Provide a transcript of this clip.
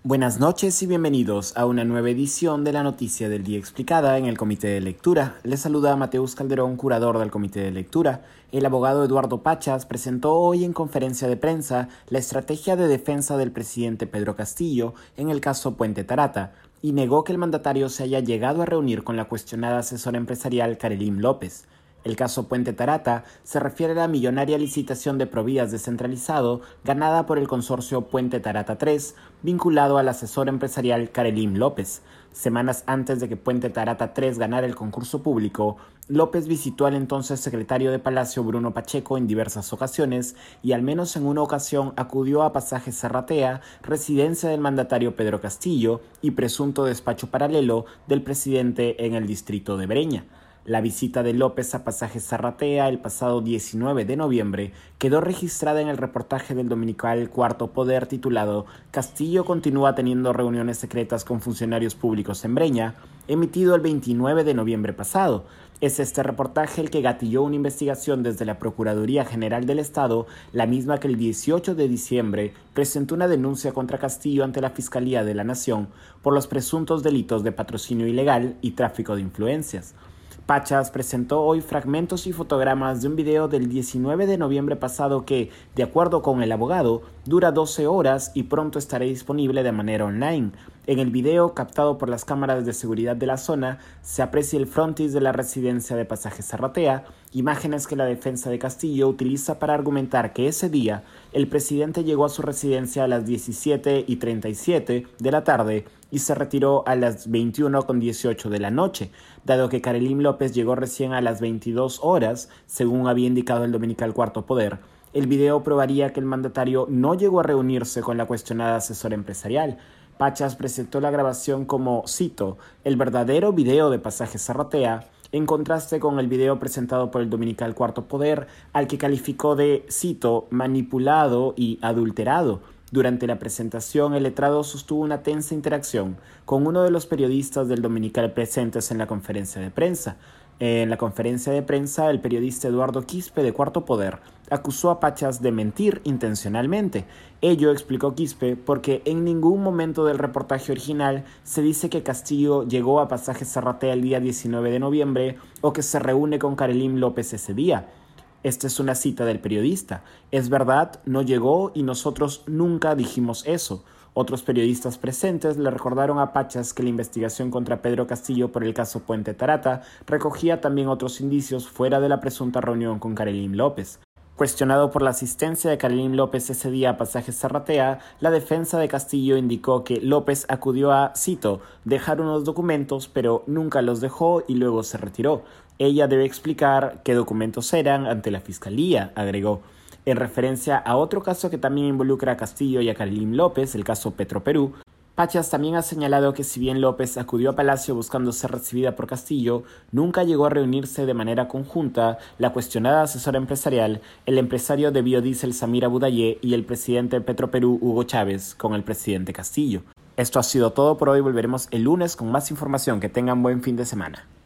Buenas noches y bienvenidos a una nueva edición de la Noticia del Día Explicada en el Comité de Lectura. Les saluda Mateus Calderón, curador del Comité de Lectura. El abogado Eduardo Pachas presentó hoy en conferencia de prensa la estrategia de defensa del presidente Pedro Castillo en el caso Puente Tarata y negó que el mandatario se haya llegado a reunir con la cuestionada asesora empresarial Karelim López. El caso Puente Tarata se refiere a la millonaria licitación de Provías descentralizado ganada por el consorcio Puente Tarata 3, vinculado al asesor empresarial Karelim López. Semanas antes de que Puente Tarata 3 ganara el concurso público, López visitó al entonces secretario de Palacio Bruno Pacheco en diversas ocasiones y al menos en una ocasión acudió a Pasajes Zarratea, residencia del mandatario Pedro Castillo y presunto despacho paralelo del presidente en el distrito de Breña. La visita de López a Pasajes Zarratea el pasado 19 de noviembre quedó registrada en el reportaje del dominical Cuarto Poder titulado «Castillo continúa teniendo reuniones secretas con funcionarios públicos en Breña», emitido el 29 de noviembre pasado. Es este reportaje el que gatilló una investigación desde la Procuraduría General del Estado, la misma que el 18 de diciembre presentó una denuncia contra Castillo ante la Fiscalía de la Nación por los presuntos delitos de patrocinio ilegal y tráfico de influencias. Pachas presentó hoy fragmentos y fotogramas de un video del 19 de noviembre pasado que, de acuerdo con el abogado, dura 12 horas y pronto estará disponible de manera online. En el video, captado por las cámaras de seguridad de la zona, se aprecia el frontis de la residencia de Pasajes Zarratea, imágenes que la defensa de Castillo utiliza para argumentar que ese día el presidente llegó a su residencia a las 17:37 de la tarde y se retiró a las 21:18 de la noche, dado que Karelim López llegó recién a las 22 horas, según había indicado el dominical Cuarto Poder. El video probaría que el mandatario no llegó a reunirse con la cuestionada asesora empresarial. Pachas presentó la grabación como, cito, el verdadero video de Pasajes Zarratea, en contraste con el video presentado por el dominical Cuarto Poder, al que calificó de, cito, manipulado y adulterado. Durante la presentación, el letrado sostuvo una tensa interacción con uno de los periodistas del dominical presentes en la conferencia de prensa. En la conferencia de prensa, el periodista Eduardo Quispe de Cuarto Poder acusó a Pachas de mentir intencionalmente. Ello, explicó Quispe, porque en ningún momento del reportaje original se dice que Castillo llegó a Pasajes Zarratea el día 19 de noviembre o que se reúne con Karelim López ese día. Esta es una cita del periodista. Es verdad, no llegó y nosotros nunca dijimos eso. Otros periodistas presentes le recordaron a Pachas que la investigación contra Pedro Castillo por el caso Puente Tarata recogía también otros indicios fuera de la presunta reunión con Karelim López. Cuestionado por la asistencia de Karelim López ese día a Pasajes Zarratea, la defensa de Castillo indicó que López acudió a, cito, dejar unos documentos, pero nunca los dejó y luego se retiró. Ella debe explicar qué documentos eran ante la Fiscalía, agregó. En referencia a otro caso que también involucra a Castillo y a Karelim López, el caso Petroperú, Pachas también ha señalado que si bien López acudió a Palacio buscando ser recibida por Castillo, nunca llegó a reunirse de manera conjunta la cuestionada asesora empresarial, el empresario de biodiesel Samir Abudaye y el presidente de Petroperú Hugo Chávez con el presidente Castillo. Esto ha sido todo por hoy, volveremos el lunes con más información, que tengan buen fin de semana.